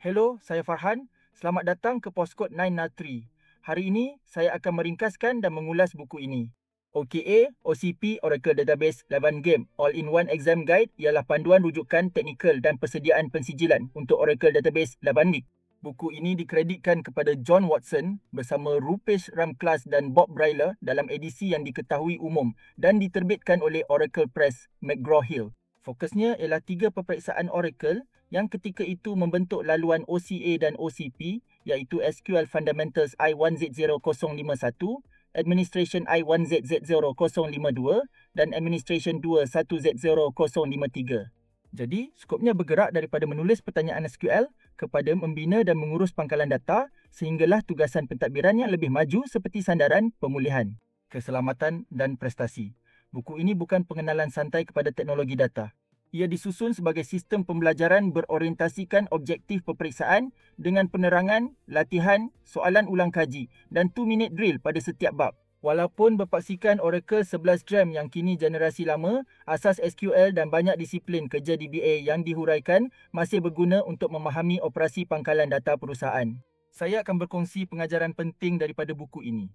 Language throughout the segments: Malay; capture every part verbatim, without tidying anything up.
Hello, saya Farhan. Selamat datang ke Postkod sembilan nol tiga. Hari ini, saya akan meringkaskan dan mengulas buku ini. O K A, O C P, Oracle Database lawan Game All-in-One Exam Guide ialah panduan rujukan teknikal dan persediaan pensijilan untuk Oracle Database lawan N I C. Buku ini dikreditkan kepada John Watson bersama Rupesh Ramklas dan Bob Bryler dalam edisi yang diketahui umum dan diterbitkan oleh Oracle Press, McGraw-Hill. Fokusnya ialah tiga peperiksaan Oracle yang ketika itu membentuk laluan O C A dan O C P iaitu S Q L Fundamentals I one Z zero kosong lima satu, Administration I one Z Z zero kosong lima dua dan Administration dua satu Z zero kosong lima tiga. Jadi, skopnya bergerak daripada menulis pertanyaan S Q L kepada membina dan mengurus pangkalan data sehinggalah tugasan pentadbiran yang lebih maju seperti sandaran, pemulihan, keselamatan dan prestasi. Buku ini bukan pengenalan santai kepada teknologi data. Ia disusun sebagai sistem pembelajaran berorientasikan objektif peperiksaan dengan penerangan, latihan, soalan ulang kaji dan two minute drill pada setiap bab. Walaupun berpaksikan Oracle sebelas jam yang kini generasi lama, asas S Q L dan banyak disiplin kerja D B A yang dihuraikan masih berguna untuk memahami operasi pangkalan data perusahaan. Saya akan berkongsi pengajaran penting daripada buku ini.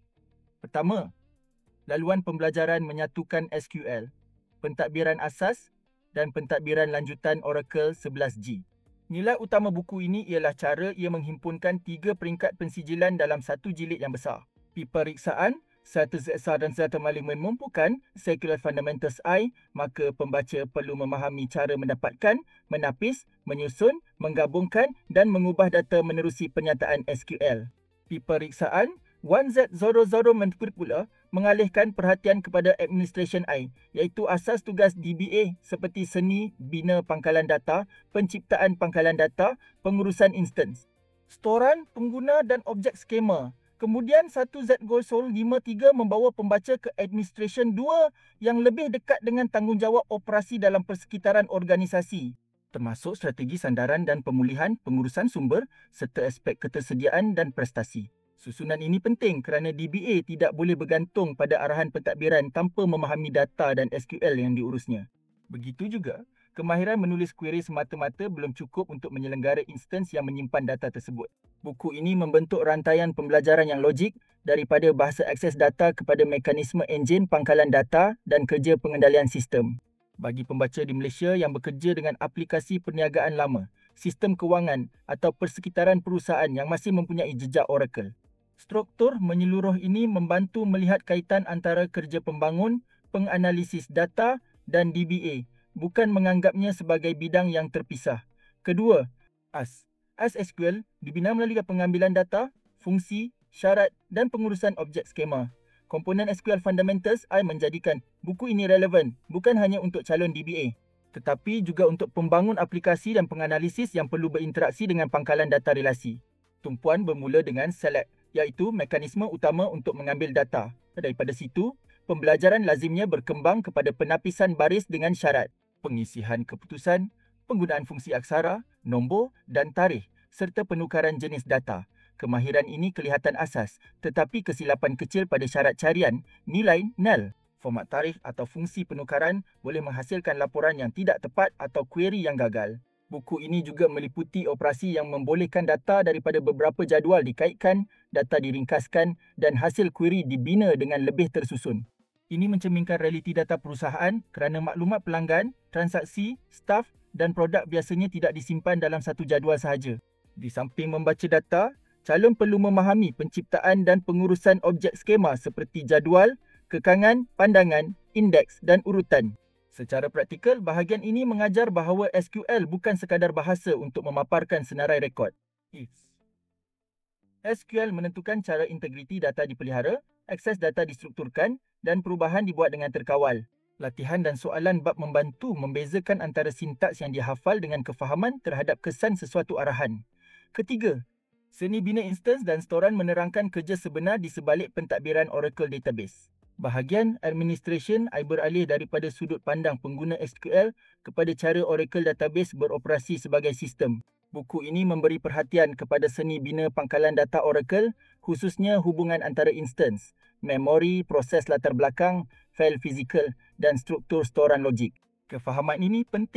Pertama, laluan pembelajaran menyatukan S Q L, pentadbiran asas dan pentadbiran lanjutan Oracle sebelas G. Nilai utama buku ini ialah cara ia menghimpunkan tiga peringkat pensijilan dalam satu jilid yang besar. Peperiksaan, serta Z S R dan serta maling memumpukan Secular Fundamentals I, maka pembaca perlu memahami cara mendapatkan, menapis, menyusun, menggabungkan dan mengubah data menerusi penyataan S Q L. Peperiksaan one Z zero zero pula mengalihkan perhatian kepada Administration I, iaitu asas tugas D B A seperti seni, bina pangkalan data, penciptaan pangkalan data, pengurusan instance, storan, pengguna dan objek skema. Kemudian satu Z kosong lima tiga membawa pembaca ke Administration dua yang lebih dekat dengan tanggungjawab operasi dalam persekitaran organisasi, termasuk strategi sandaran dan pemulihan, pengurusan sumber serta aspek ketersediaan dan prestasi. Susunan ini penting kerana D B A tidak boleh bergantung pada arahan pentadbiran tanpa memahami data dan S Q L yang diurusnya. Begitu juga, kemahiran menulis kueri semata-mata belum cukup untuk menyelenggara instans yang menyimpan data tersebut. Buku ini membentuk rantaian pembelajaran yang logik daripada bahasa akses data kepada mekanisme enjin pangkalan data dan kerja pengendalian sistem. Bagi pembaca di Malaysia yang bekerja dengan aplikasi perniagaan lama, sistem kewangan atau persekitaran perusahaan yang masih mempunyai jejak Oracle, struktur menyeluruh ini membantu melihat kaitan antara kerja pembangun, penganalisis data dan D B A, bukan menganggapnya sebagai bidang yang terpisah. Kedua, A S. A S S Q L dibina melalui pengambilan data, fungsi, syarat dan pengurusan objek skema. Komponen S Q L Fundamentals I menjadikan buku ini relevan bukan hanya untuk calon D B A, tetapi juga untuk pembangun aplikasi dan penganalisis yang perlu berinteraksi dengan pangkalan data relasi. Tumpuan bermula dengan select, iaitu mekanisme utama untuk mengambil data. Daripada situ, pembelajaran lazimnya berkembang kepada penapisan baris dengan syarat, pengisian keputusan, penggunaan fungsi aksara, nombor dan tarikh serta penukaran jenis data. Kemahiran ini kelihatan asas, tetapi kesilapan kecil pada syarat carian, nilai nil. Format tarikh atau fungsi penukaran boleh menghasilkan laporan yang tidak tepat atau kueri yang gagal. Buku ini juga meliputi operasi yang membolehkan data daripada beberapa jadual dikaitkan, data diringkaskan dan hasil kueri dibina dengan lebih tersusun. Ini mencerminkan realiti data perusahaan kerana maklumat pelanggan, transaksi, staf dan produk biasanya tidak disimpan dalam satu jadual sahaja. Di samping membaca data, calon perlu memahami penciptaan dan pengurusan objek skema seperti jadual, kekangan, pandangan, indeks dan urutan. Secara praktikal, bahagian ini mengajar bahawa S Q L bukan sekadar bahasa untuk memaparkan senarai rekod. S Q L menentukan cara integriti data dipelihara, akses data distrukturkan dan perubahan dibuat dengan terkawal. Latihan dan soalan bab membantu membezakan antara sintaks yang dihafal dengan kefahaman terhadap kesan sesuatu arahan. Ketiga, seni bina instans dan storan menerangkan kerja sebenar di sebalik pentadbiran Oracle Database. Bahagian administration I beralih daripada sudut pandang pengguna S Q L kepada cara Oracle Database beroperasi sebagai sistem. Buku ini memberi perhatian kepada seni bina pangkalan data Oracle, khususnya hubungan antara instans, memori, proses latar belakang, fail fizikal dan struktur storan logik. Kefahaman ini penting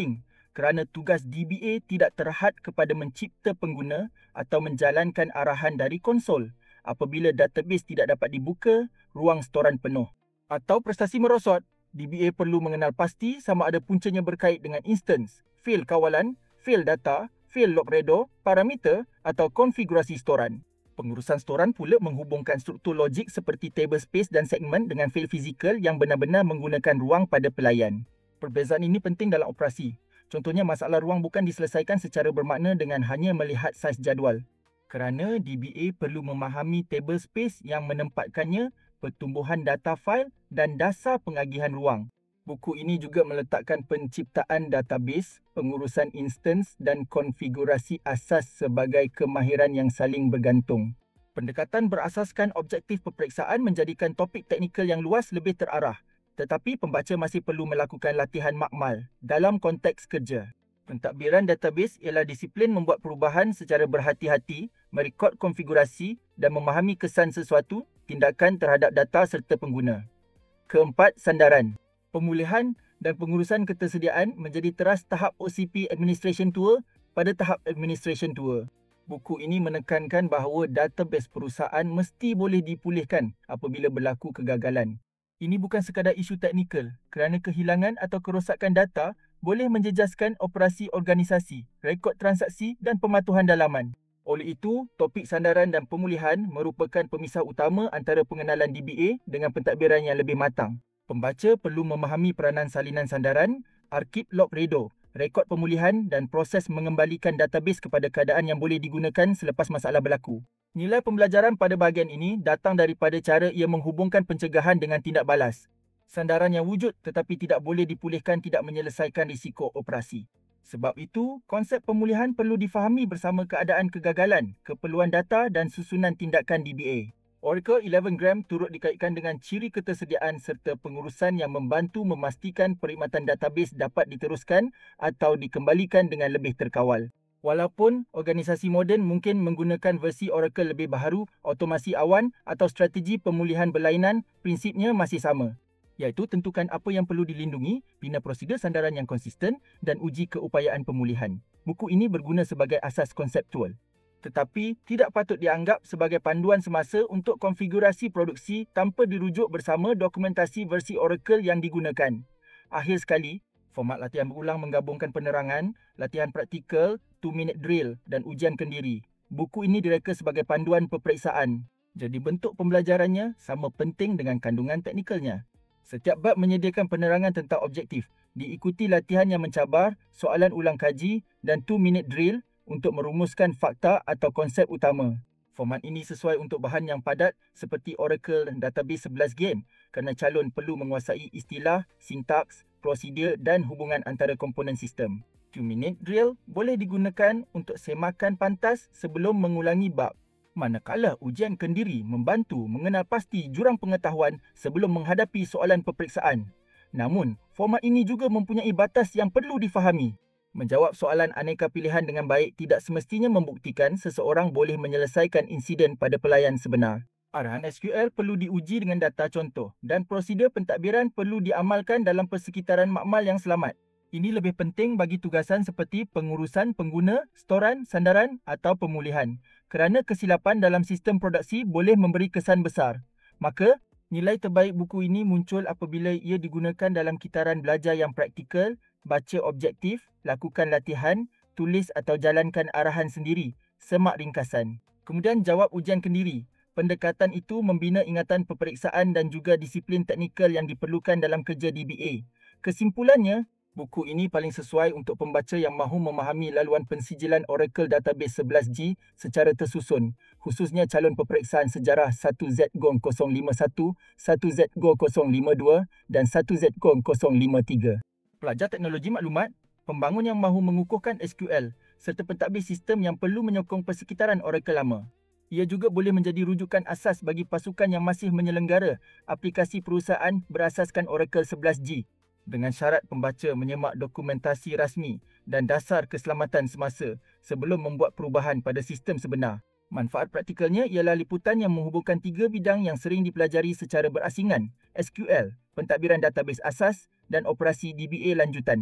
kerana tugas D B A tidak terhad kepada mencipta pengguna atau menjalankan arahan dari konsol apabila database tidak dapat dibuka, ruang storan penuh. Atau prestasi merosot, D B A perlu mengenal pasti sama ada puncanya berkait dengan instance, fail kawalan, fail data, fail logredo, parameter atau konfigurasi storan. Pengurusan storan pula menghubungkan struktur logik seperti table space dan segmen dengan fail fizikal yang benar-benar menggunakan ruang pada pelayan. Perbezaan ini penting dalam operasi. Contohnya, masalah ruang bukan diselesaikan secara bermakna dengan hanya melihat saiz jadual. Kerana D B A perlu memahami table space yang menempatkannya, pertumbuhan data fail dan dasar pengagihan ruang. Buku ini juga meletakkan penciptaan database, pengurusan instance dan konfigurasi asas sebagai kemahiran yang saling bergantung. Pendekatan berasaskan objektif peperiksaan menjadikan topik teknikal yang luas lebih terarah, tetapi pembaca masih perlu melakukan latihan makmal dalam konteks kerja. Pentadbiran database ialah disiplin membuat perubahan secara berhati-hati, merekod konfigurasi dan memahami kesan sesuatu, tindakan terhadap data serta pengguna. Keempat, sandaran. Pemulihan dan pengurusan ketersediaan menjadi teras tahap O C P Administration Tour pada tahap Administration Tour. Buku ini menekankan bahawa database perusahaan mesti boleh dipulihkan apabila berlaku kegagalan. Ini bukan sekadar isu teknikal, kerana kehilangan atau kerosakan data boleh menjejaskan operasi organisasi, rekod transaksi dan pematuhan dalaman. Oleh itu, topik sandaran dan pemulihan merupakan pemisah utama antara pengenalan D B A dengan pentadbiran yang lebih matang. Pembaca perlu memahami peranan salinan sandaran, arkib logredo, rekod pemulihan dan proses mengembalikan database kepada keadaan yang boleh digunakan selepas masalah berlaku. Nilai pembelajaran pada bahagian ini datang daripada cara ia menghubungkan pencegahan dengan tindak balas. Sandaran yang wujud tetapi tidak boleh dipulihkan tidak menyelesaikan risiko operasi. Sebab itu, konsep pemulihan perlu difahami bersama keadaan kegagalan, keperluan data dan susunan tindakan D B A. Oracle eleven gram turut dikaitkan dengan ciri ketersediaan serta pengurusan yang membantu memastikan perkhidmatan database dapat diteruskan atau dikembalikan dengan lebih terkawal. Walaupun organisasi moden mungkin menggunakan versi Oracle lebih baharu, otomasi awan atau strategi pemulihan berlainan, prinsipnya masih sama, iaitu tentukan apa yang perlu dilindungi, bina prosedur sandaran yang konsisten dan uji keupayaan pemulihan. Buku ini berguna sebagai asas konseptual, tetapi tidak patut dianggap sebagai panduan semasa untuk konfigurasi produksi tanpa dirujuk bersama dokumentasi versi Oracle yang digunakan. Akhir sekali, format latihan berulang menggabungkan penerangan, latihan praktikal, two minute drill dan ujian kendiri. Buku ini direka sebagai panduan peperiksaan. Jadi bentuk pembelajarannya sama penting dengan kandungan teknikalnya. Setiap bab menyediakan penerangan tentang objektif, diikuti latihan yang mencabar, soalan ulang kaji dan two minute drill untuk merumuskan fakta atau konsep utama. Format ini sesuai untuk bahan yang padat seperti Oracle Database sebelas game kerana calon perlu menguasai istilah, sintaks, prosedur dan hubungan antara komponen sistem. two minute drill boleh digunakan untuk semakan pantas sebelum mengulangi bab. Manakala ujian kendiri membantu mengenal pasti jurang pengetahuan sebelum menghadapi soalan peperiksaan. Namun, format ini juga mempunyai batas yang perlu difahami. Menjawab soalan aneka pilihan dengan baik tidak semestinya membuktikan seseorang boleh menyelesaikan insiden pada pelayan sebenar. Arahan S Q L perlu diuji dengan data contoh dan prosedur pentadbiran perlu diamalkan dalam persekitaran makmal yang selamat. Ini lebih penting bagi tugasan seperti pengurusan pengguna, storan, sandaran atau pemulihan, kerana kesilapan dalam sistem produksi boleh memberi kesan besar. Maka, nilai terbaik buku ini muncul apabila ia digunakan dalam kitaran belajar yang praktikal, baca objektif, lakukan latihan, tulis atau jalankan arahan sendiri, semak ringkasan. Kemudian jawab ujian kendiri. Pendekatan itu membina ingatan peperiksaan dan juga disiplin teknikal yang diperlukan dalam kerja D B A. Kesimpulannya, buku ini paling sesuai untuk pembaca yang mahu memahami laluan pensijilan Oracle Database sebelas G secara tersusun, khususnya calon peperiksaan sejarah one Z G O N kosong lima satu, one Z G O kosong lima dua dan one Z G O N kosong lima tiga. Pelajar teknologi maklumat, pembangun yang mahu mengukuhkan S Q L serta pentadbir sistem yang perlu menyokong persekitaran Oracle lama. Ia juga boleh menjadi rujukan asas bagi pasukan yang masih menyelenggara aplikasi perusahaan berasaskan Oracle sebelas G dengan syarat pembaca menyemak dokumentasi rasmi dan dasar keselamatan semasa sebelum membuat perubahan pada sistem sebenar. Manfaat praktikalnya ialah liputan yang menghubungkan tiga bidang yang sering dipelajari secara berasingan, S Q L, pentadbiran database asas dan operasi D B A lanjutan.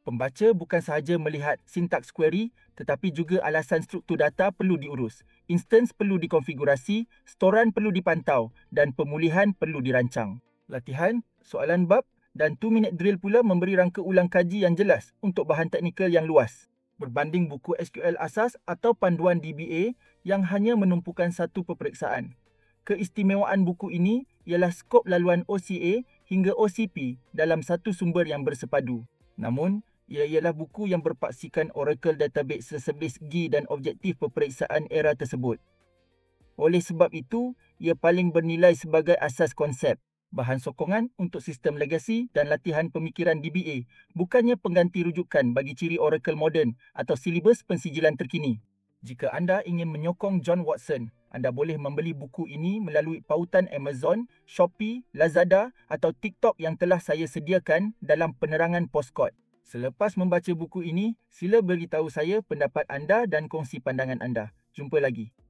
Pembaca bukan sahaja melihat sintaks query tetapi juga alasan struktur data perlu diurus, instance perlu dikonfigurasi, storan perlu dipantau dan pemulihan perlu dirancang. Latihan, soalan bab dan two minute drill pula memberi rangka ulang kaji yang jelas untuk bahan teknikal yang luas. Berbanding buku S Q L asas atau panduan D B A yang hanya menumpukan satu peperiksaan. Keistimewaan buku ini ialah skop laluan O C A hingga O C P dalam satu sumber yang bersepadu. Namun, ia ialah buku yang berpaksikan Oracle Database sesebelah segi dan objektif peperiksaan era tersebut. Oleh sebab itu, ia paling bernilai sebagai asas konsep, bahan sokongan untuk sistem legasi dan latihan pemikiran D B A, bukannya pengganti rujukan bagi ciri Oracle moden atau silibus pensijilan terkini. Jika anda ingin menyokong John Watson, anda boleh membeli buku ini melalui pautan Amazon, Shopee, Lazada atau TikTok yang telah saya sediakan dalam penerangan Postcode. Selepas membaca buku ini, sila beritahu saya pendapat anda dan kongsi pandangan anda. Jumpa lagi.